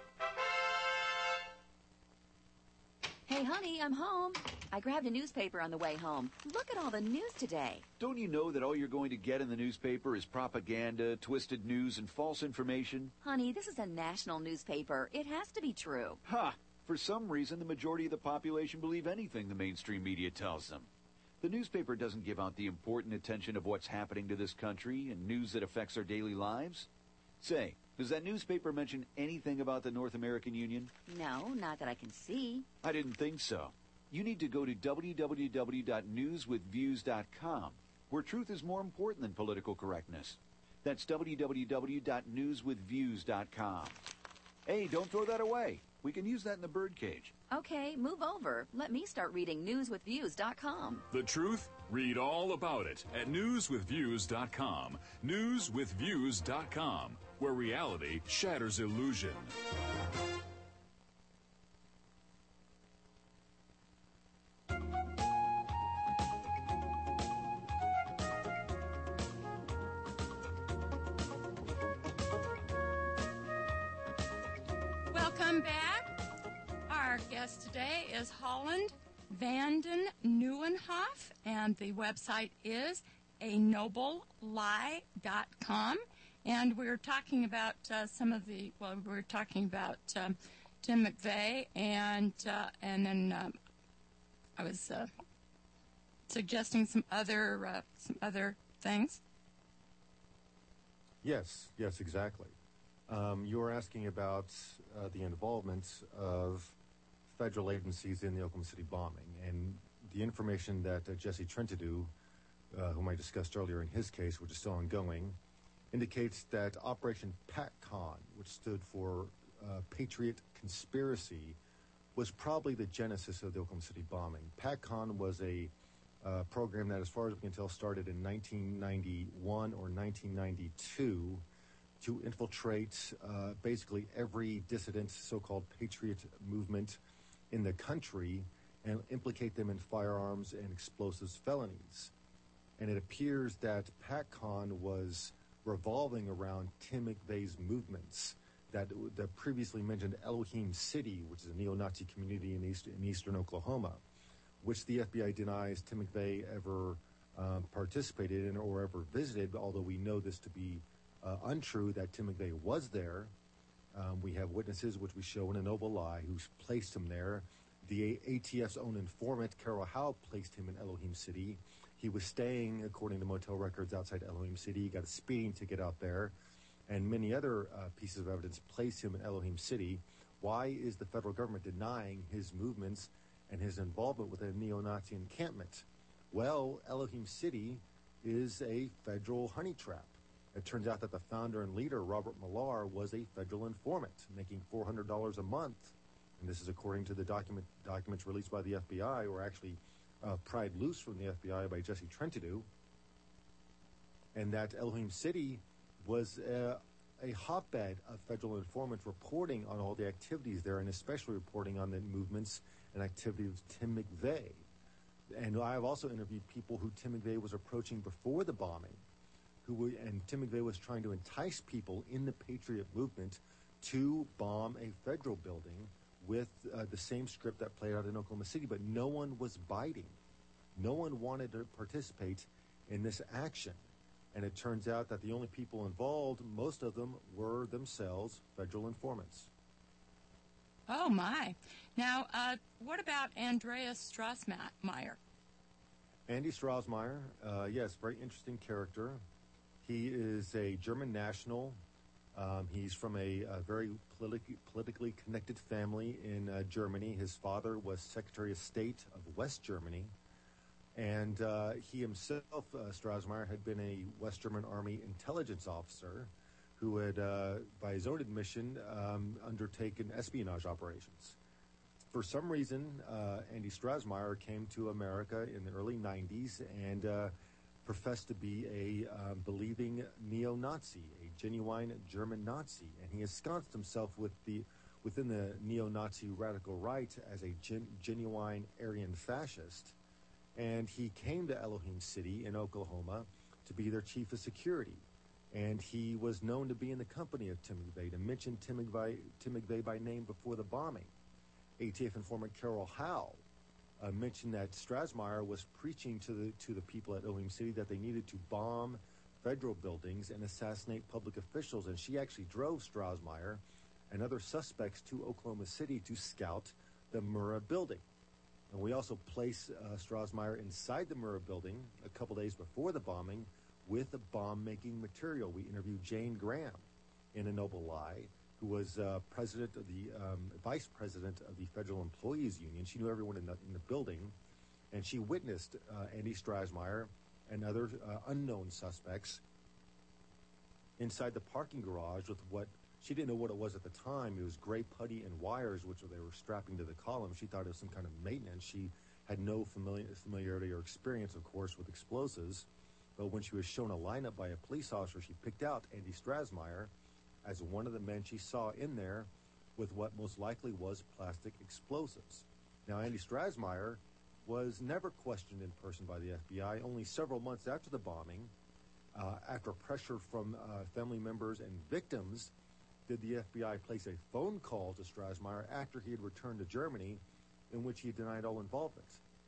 Hey, honey, I'm home. I grabbed a newspaper on the way home. Look at all the news today. Don't you know that all you're going to get in the newspaper is propaganda, twisted news, and false information? Honey, this is a national newspaper. It has to be true. Ha! For some reason, the majority of the population believe anything the mainstream media tells them. The newspaper doesn't give out the important attention of what's happening to this country and news that affects our daily lives. Say, does that newspaper mention anything about the North American Union? No, not that I can see. I didn't think so. You need to go to w w w dot news with views dot com, where truth is more important than political correctness. That's w w w dot news with views dot com. Hey, don't throw that away. We can use that in the birdcage. Okay, move over. Let me start reading news with views dot com. The truth? Read all about it at news with views dot com. news with views dot com, where reality shatters illusion. Welcome back. Our guest today is Holland Vanden Nieuwenhof, and the website is a noble lie dot com. And we were talking about uh, some of the, well, we were talking about um, Tim McVeigh, and uh, and then um, I was uh, suggesting some other uh, some other things. Yes, yes, exactly. Um, you were asking about uh, the involvement of federal agencies in the Oklahoma City bombing, and the information that uh, Jesse Trentadue, uh, whom I discussed earlier in his case, which is still ongoing, indicates that Operation PATCON, which stood for uh, Patriot Conspiracy, was probably the genesis of the Oklahoma City bombing. PATCON was a uh, program that, as far as we can tell, started in nineteen ninety-one or nineteen ninety-two to infiltrate uh, basically every dissident, so-called patriot movement in the country and implicate them in firearms and explosives felonies. And it appears that PATCON was revolving around Tim McVeigh's movements, that the previously mentioned Elohim City, which is a neo-Nazi community in, east, in eastern Oklahoma, which the F B I denies Tim McVeigh ever um, participated in or ever visited, although we know this to be uh, untrue, that Tim McVeigh was there. Um, we have witnesses, which we show in a noble lie, who placed him there. The A T F's own informant, Carol Howe, placed him in Elohim City. He was staying, according to motel records, outside Elohim City. He got a speeding ticket out there. And many other uh, pieces of evidence placed him in Elohim City. Why is the federal government denying his movements and his involvement with a neo-Nazi encampment. Well, Elohim City is a federal honey trap. It turns out that the founder and leader, Robert Millar, was a federal informant, making four hundred dollars a month. And this is according to the document documents released by the F B I, or actually uh, pried loose from the F B I by Jesse Trentadue. And that Elohim City was uh, a hotbed of federal informants reporting on all the activities there, and especially reporting on the movements and activities of Tim McVeigh. And I have also interviewed people who Tim McVeigh was approaching before the bombing, who were, and Tim McVeigh was trying to entice people in the Patriot movement to bomb a federal building with uh, the same script that played out in Oklahoma City, but no one was biting. No one wanted to participate in this action. And it turns out that the only people involved, most of them were themselves federal informants. Oh, my. Now, uh, what about Andreas Strassmeyer? Andy Strassmeyer, uh, yes, very interesting character. He is a German national. Um, he's from a, a very politi- politically connected family in uh, Germany. His father was Secretary of State of West Germany. And uh, he himself, uh, Strassmeyer, had been a West German Army intelligence officer who had, uh, by his own admission, um, undertaken espionage operations. For some reason, uh, Andy Strassmeyer came to America in the early nineties and uh, professed to be a uh, believing neo-Nazi, a genuine German Nazi. And he ensconced himself with the, within the neo-Nazi radical right as a gen- genuine Aryan fascist. And he came to Elohim City in Oklahoma to be their chief of security. And he was known to be in the company of Tim McVeigh, to mention Tim McVeigh, Tim McVeigh by name before the bombing. A T F informant Carol Howe uh, mentioned that Strassmeyer was preaching to the to the people at Elohim City that they needed to bomb federal buildings and assassinate public officials. And she actually drove Strassmeyer and other suspects to Oklahoma City to scout the Murrah building. And we also placed uh, Strassmeyer inside the Murrah building a couple days before the bombing with the bomb-making material. We interviewed Jane Graham in A Noble Lie, who was uh, president of the um, vice president of the Federal Employees Union. She knew everyone in the, in the building, and she witnessed uh, Andy Strassmeyer and other uh, unknown suspects inside the parking garage with what she didn't know what it was at the time. It was gray putty and wires, which they were strapping to the column. She thought it was some kind of maintenance. She had no familiar, familiarity or experience, of course, with explosives. But when she was shown a lineup by a police officer, she picked out Andy Strassmeyer as one of the men she saw in there with what most likely was plastic explosives. Now, Andy Strassmeyer was never questioned in person by the F B I. Only several months after the bombing, uh, after pressure from uh, family members and victims, did the F B I place a phone call to Strassmeyer after he had returned to Germany, in which he denied all involvement.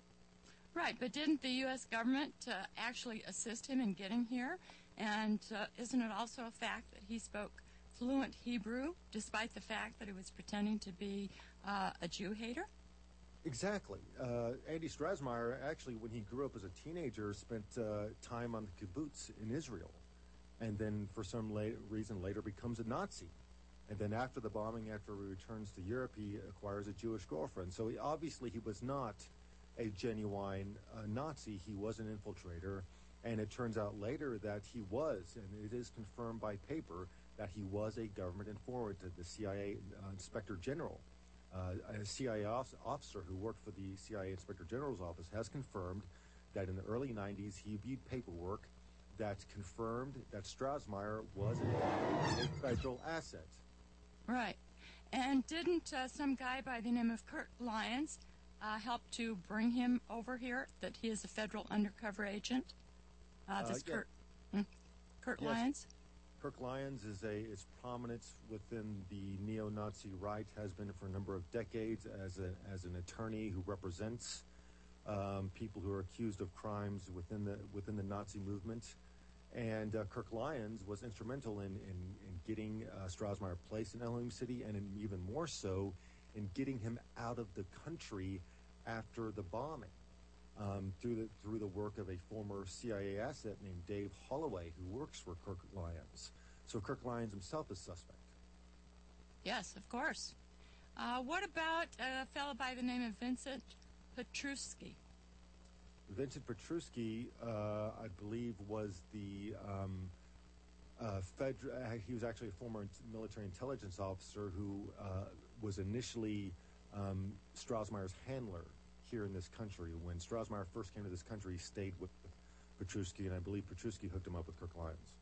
Right, but didn't the U S government uh, actually assist him in getting here? And uh, isn't it also a fact that he spoke fluent Hebrew, despite the fact that he was pretending to be uh, a Jew hater? Exactly. Uh, Andy Strassmeyer, actually, when he grew up as a teenager, spent uh, time on the kibbutz in Israel, and then for some la- reason later becomes a Nazi. And then after the bombing, after he returns to Europe, he acquires a Jewish girlfriend. So he, obviously he was not a genuine uh, Nazi. He was an infiltrator. And it turns out later that he was, and it is confirmed by paper, that he was a government informant. The C I A uh, Inspector General, uh, a C I A officer who worked for the C I A Inspector General's office, has confirmed that in the early nineties he viewed paperwork that confirmed that Strassmeyer was a, a federal asset. Right. And didn't uh, some guy by the name of Kurt Lyons uh, help to bring him over here, that he is a federal undercover agent? Uh, this Uh, yeah. Kurt, hmm? Kurt Yes. Lyons? Kirk Lyons is a is prominence within the neo-Nazi right, has been for a number of decades as a as an attorney who represents um, people who are accused of crimes within the within the Nazi movement. And uh, Kirk Lyons was instrumental in in, in getting uh, Strassmeyer placed in Elohim City, and in, even more so in getting him out of the country after the bombing. Um, through the through the work of a former C I A asset named Dave Holloway, who works for Kirk Lyons. So Kirk Lyons himself is suspect. Yes, of course. Uh, what about a fellow by the name of Vincent Petruski. Vincent Petruski, uh, I believe, was the um, uh, fed- uh, he was actually a former military intelligence officer who uh, was initially um, Strossmayer's handler here in this country. When Strossmayer first came to this country, he stayed with Petruski, and I believe Petruski hooked him up with Kirk Lyons.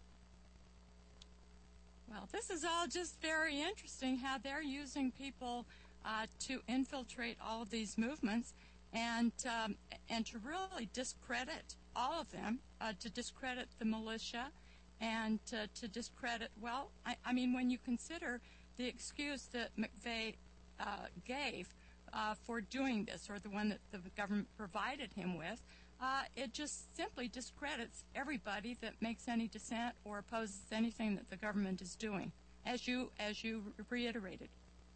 Well, this is all just very interesting, how they're using people uh, to infiltrate all of these movements and um, and to really discredit all of them, uh, to discredit the militia and uh, to discredit, well, I, I mean, when you consider the excuse that McVeigh uh, gave uh, for doing this, or the one that the government provided him with, uh, it just simply discredits everybody that makes any dissent or opposes anything that the government is doing, as you as you reiterated.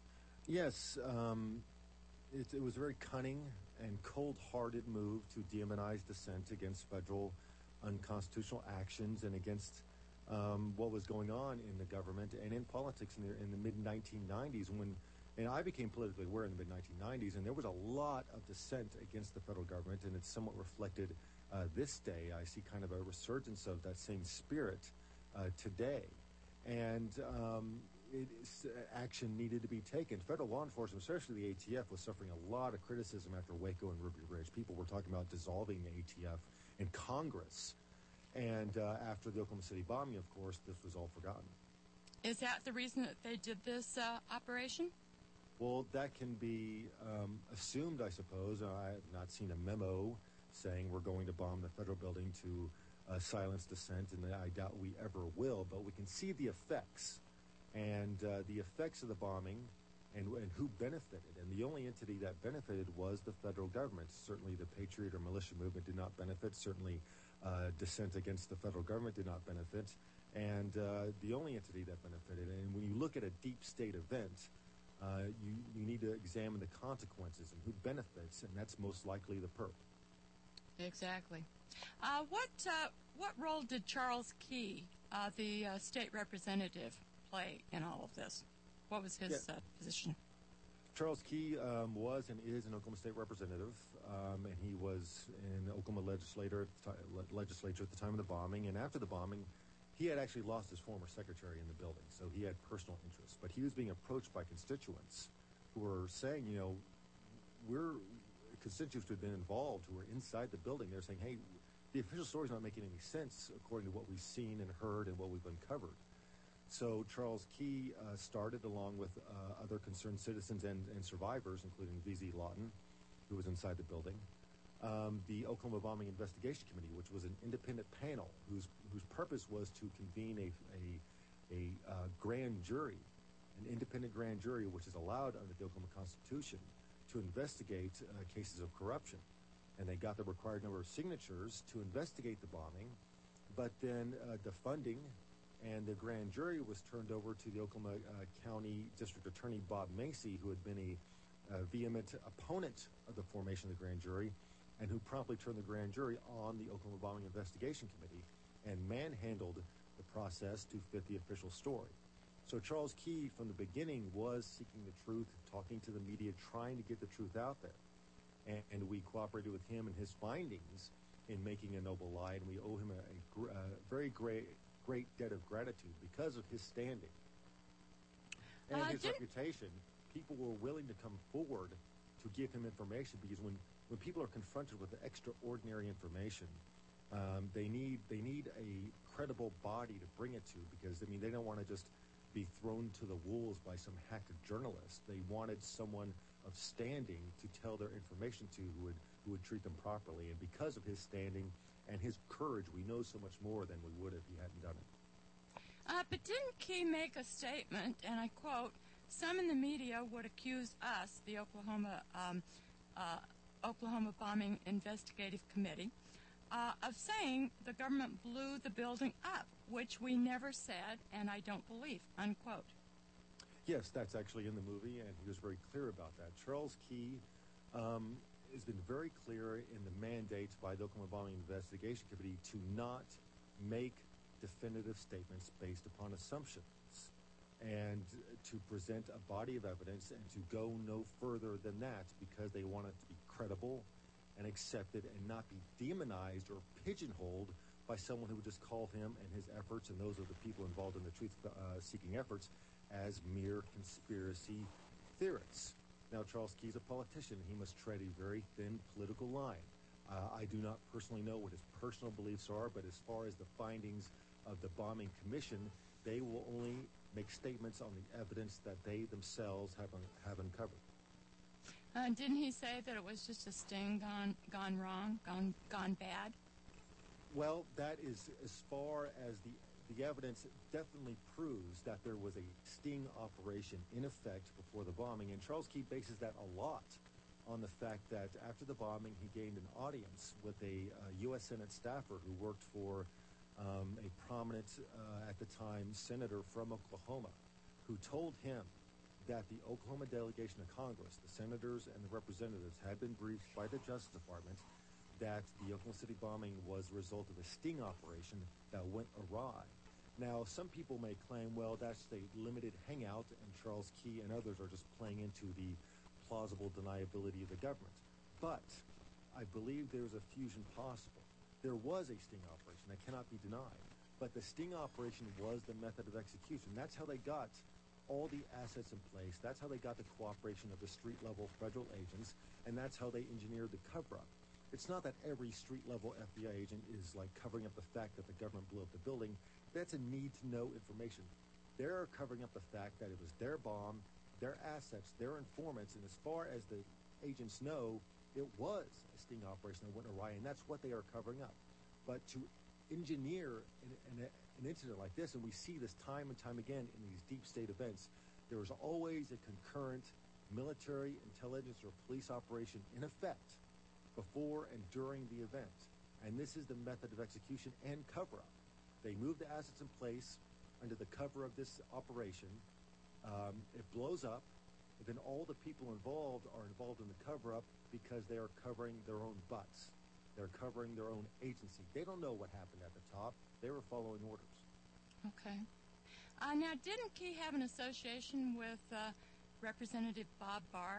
Yes, um, it, it was a very cunning and cold-hearted move to demonize dissent against federal unconstitutional actions and against um, what was going on in the government and in politics in the, in the mid nineteen nineties when, and I became politically aware in the mid nineteen nineties, and there was a lot of dissent against the federal government, and it's somewhat reflected uh, this day. I see kind of a resurgence of that same spirit uh, today, and um, it is, uh, action needed to be taken. Federal law enforcement, especially the A T F, was suffering a lot of criticism after Waco and Ruby Ridge. People were talking about dissolving the A T F in Congress. And uh, after the Oklahoma City bombing, of course, this was all forgotten. Is that the reason that they did this uh, operation? Well, that can be um, assumed, I suppose. I have not seen a memo saying we're going to bomb the federal building to uh, silence dissent, and I doubt we ever will. But we can see the effects. And uh, the effects of the bombing and, and who benefited. And the only entity that benefited was the federal government. Certainly the Patriot or militia movement did not benefit. Certainly uh, dissent against the federal government did not benefit. And uh, the only entity that benefited. And when you look at a deep state event, uh, you, you need to examine the consequences and who benefits, and that's most likely the perp. Exactly. Uh, what, uh, what role did Charles Key, uh, the uh, state representative, play in all of this? What was his yeah. uh, position? Charles Key um, was and is an Oklahoma State representative, um, and he was an Oklahoma legislator at the t- le- legislature at the time of the bombing. And after the bombing, he had actually lost his former secretary in the building, so he had personal interests. But he was being approached by constituents who were saying, you know, we're constituents who had been involved, who were inside the building. They're saying, hey, the official story's not making any sense according to what we've seen and heard and what we've uncovered. So Charles Key uh, started, along with uh, other concerned citizens and, and survivors, including V Z Lawton, who was inside the building, um, the Oklahoma Bombing Investigation Committee, which was an independent panel whose whose purpose was to convene a a, a uh, grand jury, an independent grand jury, which is allowed under the Oklahoma Constitution to investigate uh, cases of corruption. And they got the required number of signatures to investigate the bombing, but then uh, the funding and the grand jury was turned over to the Oklahoma uh, County District Attorney Bob Macy, who had been a, a vehement opponent of the formation of the grand jury, and who promptly turned the grand jury on the Oklahoma Bombing Investigation Committee and manhandled the process to fit the official story. So Charles Key, from the beginning, was seeking the truth, talking to the media, trying to get the truth out there. And, and we cooperated with him and his findings in making a noble lie, and we owe him a, a, gr- a very great great debt of gratitude because of his standing and uh, his did... reputation. People were willing to come forward to give him information, because when, when people are confronted with extraordinary information, um, they need they need a credible body to bring it to, because I mean they don't want to just be thrown to the wolves by some hacked journalist. They wanted someone of standing to tell their information to, who would who would treat them properly. And because of his standing and his courage, we know so much more than we would if he hadn't done it. Uh, but didn't Key make a statement, and I quote, "Some in the media would accuse us, the Oklahoma um, uh, Oklahoma Bombing Investigative Committee, uh, of saying the government blew the building up, which we never said, and I don't believe," unquote. Yes, that's actually in the movie, and he was very clear about that. Charles Key um, has been very clear in the mandates by the Oklahoma Bombing Investigation Committee to not make definitive statements based upon assumptions, and to present a body of evidence and to go no further than that, because they want it to be credible and accepted and not be demonized or pigeonholed by someone who would just call him and his efforts and those of the people involved in the truth-seeking uh, efforts as mere conspiracy theorists. Now, Charles Key's a politician. He must tread a very thin political line. Uh, I do not personally know what his personal beliefs are, but as far as the findings of the bombing commission, they will only make statements on the evidence that they themselves have, un- have uncovered. Uh, didn't he say that it was just a sting gone gone wrong, gone gone bad? Well, that is as far as the the evidence definitely proves that there was a sting operation in effect before the bombing, and Charles Key bases that a lot on the fact that after the bombing, he gained an audience with a uh, U S Senate staffer who worked for um, a prominent, uh, at the time, senator from Oklahoma, who told him that the Oklahoma delegation of Congress, the senators and the representatives, had been briefed by the Justice Department that the Oklahoma City bombing was the result of a sting operation that went awry. Now, some people may claim, well, that's a limited hangout, and Charles Key and others are just playing into the plausible deniability of the government. But I believe there's a fusion possible. There was a sting operation that cannot be denied, but the sting operation was the method of execution. That's how they got all the assets in place. That's how they got the cooperation of the street-level federal agents, and that's how they engineered the cover-up. It's not that every street-level F B I agent is like covering up the fact that the government blew up the building. That's a need-to-know information. They're covering up the fact that it was their bomb, their assets, their informants, and as far as the agents know, it was a sting operation that went awry, and that's what they are covering up. But to engineer an, an, an incident like this, and we see this time and time again in these deep state events, there is always a concurrent military, intelligence, or police operation in effect before and during the event. And this is the method of execution and cover-up. They move the assets in place under the cover of this operation. Um, it blows up. And then all the people involved are involved in the cover-up because they are covering their own butts. They're covering their own agency. They don't know what happened at the top. They were following orders. Okay. Uh, now, didn't Key have an association with uh, Representative Bob Barr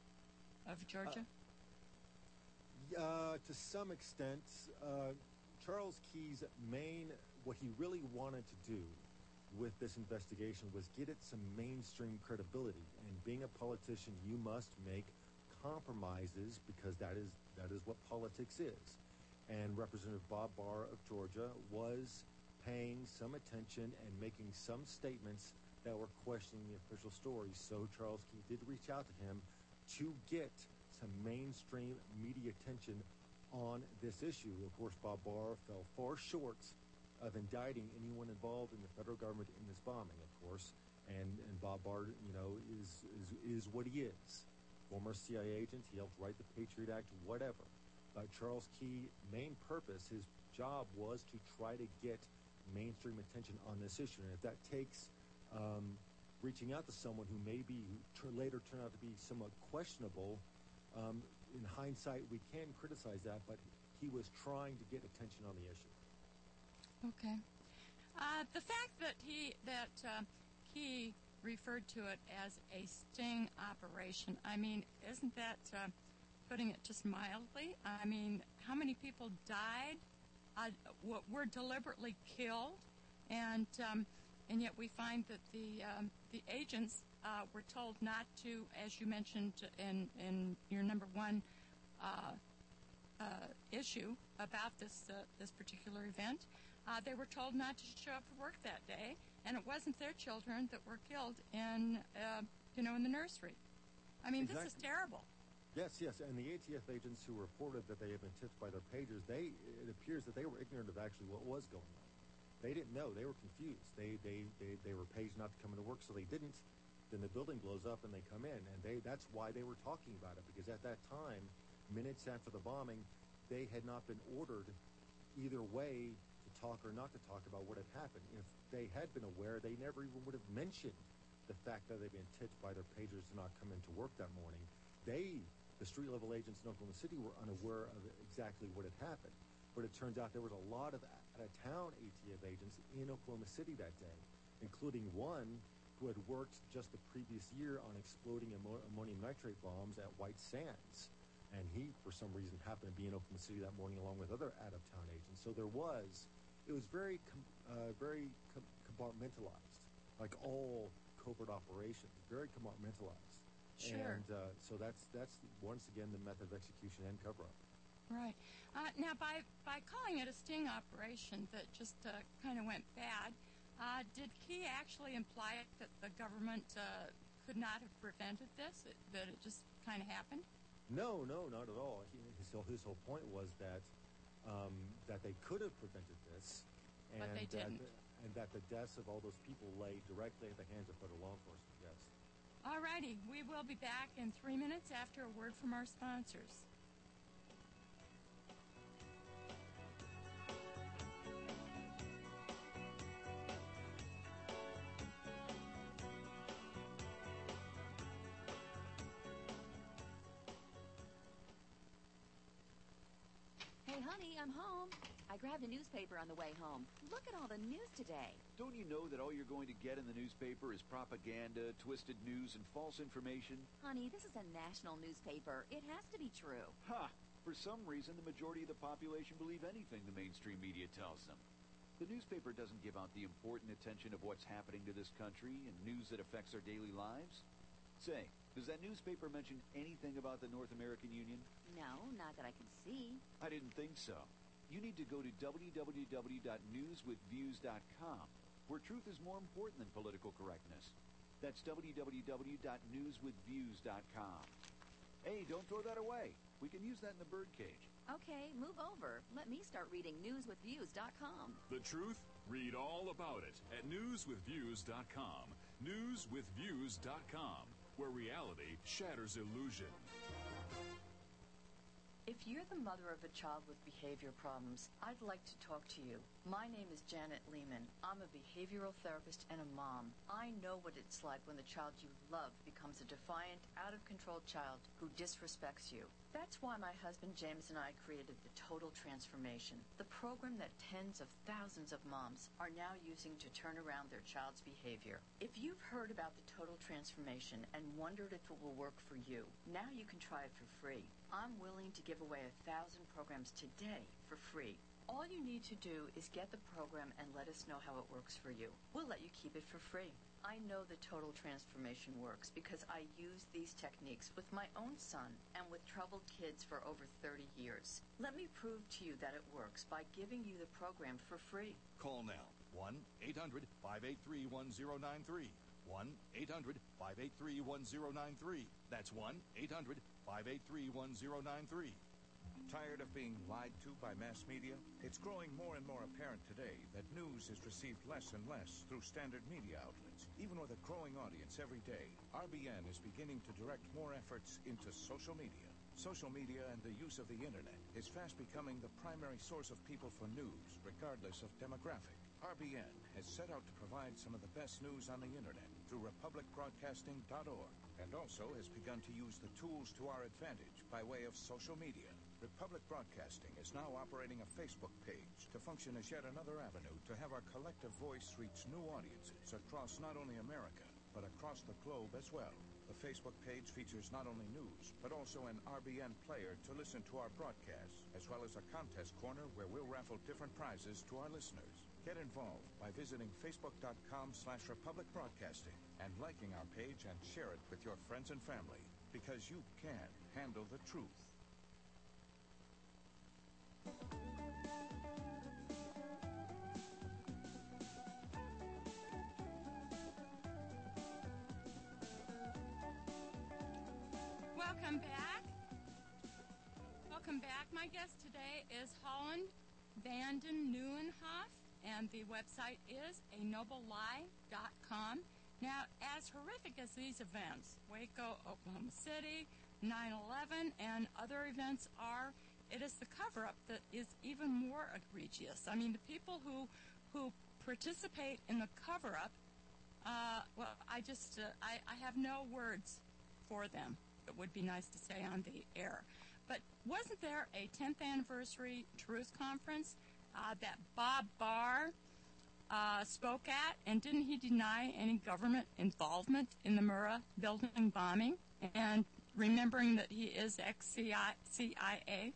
of Georgia? Uh, Uh, to some extent, uh, Charles Key's main, what he really wanted to do with this investigation was get it some mainstream credibility. And being a politician, you must make compromises because that is that is what politics is. And Representative Bob Barr of Georgia was paying some attention and making some statements that were questioning the official story. So Charles Key did reach out to him to get some mainstream media attention on this issue. Of course, Bob Barr fell far short of indicting anyone involved in the federal government in this bombing, of course. And, and Bob Barr, you know, is, is is what he is. Former C I A agent, he helped write the Patriot Act, whatever. But Charles Key, main purpose, his job was to try to get mainstream attention on this issue. And if that takes um, reaching out to someone who maybe who later turned out to be somewhat questionable, Um, in hindsight, we can criticize that, but he was trying to get attention on the issue. Okay. Uh, the fact that he that uh, he referred to it as a sting operation, I mean, isn't that uh, putting it just mildly? I mean, how many people died, uh, were deliberately killed, and um, and yet we find that the um, the agents Uh, were told not to, as you mentioned in, in your number one uh, uh, issue about this uh, this particular event. Uh, they were told not to show up for work that day, and it wasn't their children that were killed in, uh, you know, in the nursery. I mean, Exactly. This is terrible. Yes, yes, and the A T F agents who reported that they had been tipped by their pagers, they it appears that they were ignorant of actually what was going on. They didn't know. They were confused. They they they, they were paged not to come into work, so they didn't. Then the building blows up and they come in, and they that's why they were talking about it, because at that time, minutes after the bombing, they had not been ordered either way to talk or not to talk about what had happened. If they had been aware, they never even would have mentioned the fact that they'd been tipped by their pagers to not come into work that morning. They, the street-level agents in Oklahoma City, were unaware of exactly what had happened. But it turns out there was a lot of out-of-town A T F agents in Oklahoma City that day, including one who had worked just the previous year on exploding ammo- ammonium nitrate bombs at White Sands. and he, for some reason, happened to be in Oklahoma City that morning along with other out-of-town agents. So there was, it was very, com- uh, very com- compartmentalized, like all covert operations, very compartmentalized. Sure. And uh, so that's that's once again the method of execution and cover-up. Right. Uh, now, by by calling it a sting operation that just uh, kind of went bad, uh, did he actually imply that the government uh, could not have prevented this? It, that it just kind of happened? No, no, not at all. He, his, whole, his whole point was that um, that they could have prevented this, and But they that, didn't. and that the deaths of all those people lay directly at the hands of federal law enforcement. Yes. All righty. We will be back in three minutes after a word from our sponsors. Hey, honey, I'm home. I grabbed a newspaper on the way home. Look at all the news today. Don't you know that all you're going to get in the newspaper is propaganda, twisted news, and false information? Honey, this is a national newspaper. It has to be true. Ha! For some reason, the majority of the population believe anything the mainstream media tells them. The newspaper doesn't give out the important attention of what's happening to this country and news that affects our daily lives. Say, does that newspaper mention anything about the North American Union? No, not that I can see. I didn't think so. You need to go to w w w dot news with views dot com, where truth is more important than political correctness. That's w w w dot news with views dot com. Hey, don't throw that away. We can use that in the birdcage. Okay, move over. Let me start reading news with views dot com. The truth? Read all about it at news with views dot com. news with views dot com, where reality shatters illusion. If you're the mother of a child with behavior problems, I'd like to talk to you. My name is Janet Lehman. I'm a behavioral therapist and a mom. I know what it's like when the child you love becomes a defiant, out-of-control child who disrespects you. That's why my husband James and I created the Total Transformation, the program that tens of thousands of moms are now using to turn around their child's behavior. If you've heard about the Total Transformation and wondered if it will work for you, now you can try it for free. I'm willing to give away a thousand programs today for free. All you need to do is get the program and let us know how it works for you. We'll let you keep it for free. I know the Total Transformation works because I used these techniques with my own son and with troubled kids for over thirty years. Let me prove to you that it works by giving you the program for free. Call now. one eight hundred five eight three one zero nine three. one eight hundred five eight three one zero nine three. That's one eight hundred five eight three one zero nine three. Tired of being lied to by mass media? It's growing more and more apparent today that news is received less and less through standard media outlets. Even with a growing audience every day, R B N is beginning to direct more efforts into social media. Social media and the use of the internet is fast becoming the primary source of people for news, regardless of demographic. R B N has set out to provide some of the best news on the internet through republic broadcasting dot org and also has begun to use the tools to our advantage by way of social media. Republic Broadcasting is now operating a Facebook page to function as yet another avenue to have our collective voice reach new audiences across not only America, but across the globe as well. The Facebook page features not only news, but also an R B N player to listen to our broadcasts, as well as a contest corner where we'll raffle different prizes to our listeners. Get involved by visiting facebook.com slash Republic Broadcasting and liking our page and share it with your friends and family, because you can handle the truth. Welcome back. Welcome back. My guest today is Holland Vanden Nieuwenhof, and the website is a noble lie dot com. Now, as horrific as these events, Waco, Oklahoma City, nine eleven, and other events are, it is the cover-up that is even more egregious. I mean, the people who who participate in the cover-up, uh, well, I just, uh, I, I have no words for them. It would be nice to say on the air. But wasn't there a tenth anniversary truth conference uh, that Bob Barr uh, spoke at, and didn't he deny any government involvement in the Murrah building bombing? And remembering that he is ex-C I A?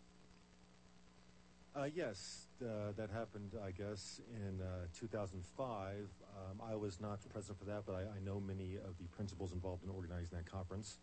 Uh, yes, uh, that happened, I guess, in uh, two thousand five. Um, I was not present for that, but I, I know many of the principals involved in organizing that conference.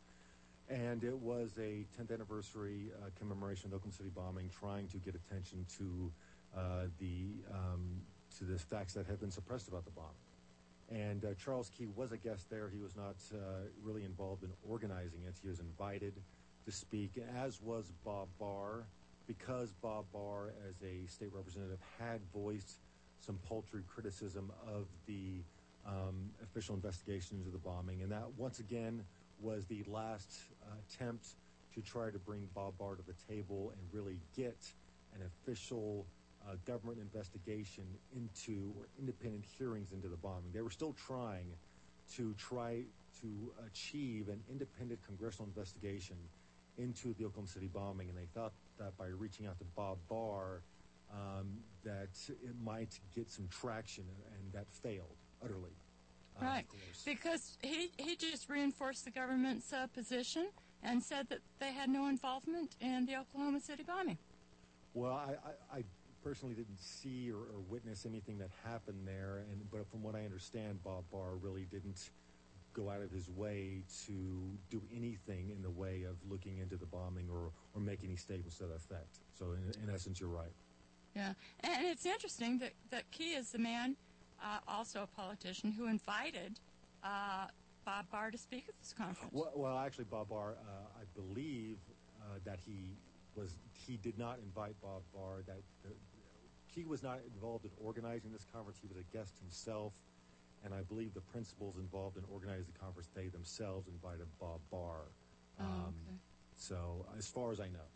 And it was a tenth anniversary uh, commemoration of the Oklahoma City bombing, trying to get attention to uh, the um, to the facts that had been suppressed about the bombing. And uh, Charles Key was a guest there. He was not uh, really involved in organizing it. He was invited to speak, as was Bob Barr, because Bob Barr, as a state representative, had voiced some paltry criticism of the um, official investigation into the bombing. And that, once again, was the last uh, attempt to try to bring Bob Barr to the table and really get an official uh, government investigation into, or independent hearings into the bombing. They were still trying to try to achieve an independent congressional investigation into the Oklahoma City bombing, and they thought that by reaching out to Bob Barr, um, that it might get some traction, and that failed utterly. Uh, right, because he, he just reinforced the government's uh, position and said that they had no involvement in the Oklahoma City bombing. Well, I, I, I personally didn't see or, or witness anything that happened there, and but from what I understand, Bob Barr really didn't go out of his way to do anything in the way of looking into the bombing or, or make any statements to that effect. So in, in essence, you're right. Yeah, and it's interesting that, that Key is the man, uh, also a politician, who invited uh, Bob Barr to speak at this conference. Well, well actually, Bob Barr, uh, I believe uh, that he was he did not invite Bob Barr. That uh, Key was not involved in organizing this conference. He was a guest himself. And I believe the principals involved in organizing the conference, they themselves invited Bob Barr. Oh, Um, okay. So as far as I know.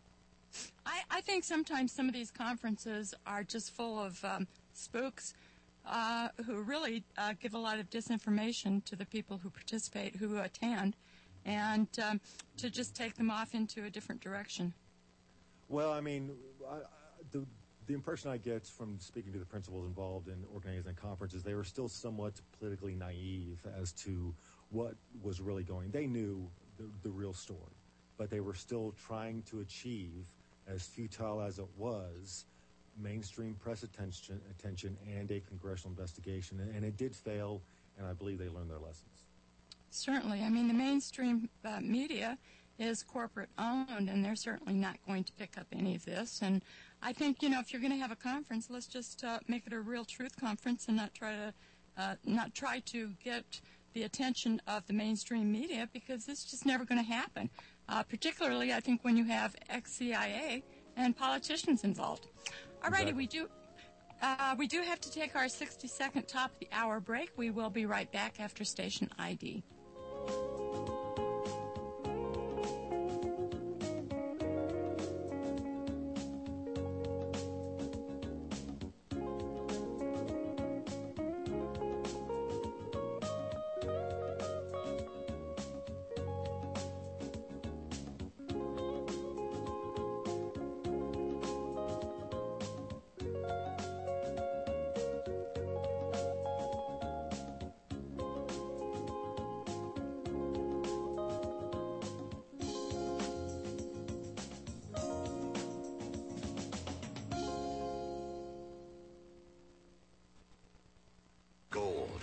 I, I think sometimes some of these conferences are just full of um, spooks uh, who really uh, give a lot of disinformation to the people who participate, who attend, and um, to just take them off into a different direction. Well, I mean, I, I, the the impression I get from speaking to the principals involved in organizing the conference is they were still somewhat politically naive as to what was really going. They knew the, the real story, but they were still trying to achieve, as futile as it was, mainstream press attention, attention and a congressional investigation. And, and it did fail, and I believe they learned their lessons. Certainly. I mean, the mainstream uh, media is corporate owned, and they're certainly not going to pick up any of this. And I think, you know, if you're going to have a conference, let's just uh, make it a real truth conference and not try to uh, not try to get the attention of the mainstream media, because it's just never going to happen. Uh, particularly, I think, when you have ex-C I A and politicians involved. All righty, Exactly. we do. Uh, we do have to take our sixty-second top of the hour break. We will be right back after station I D.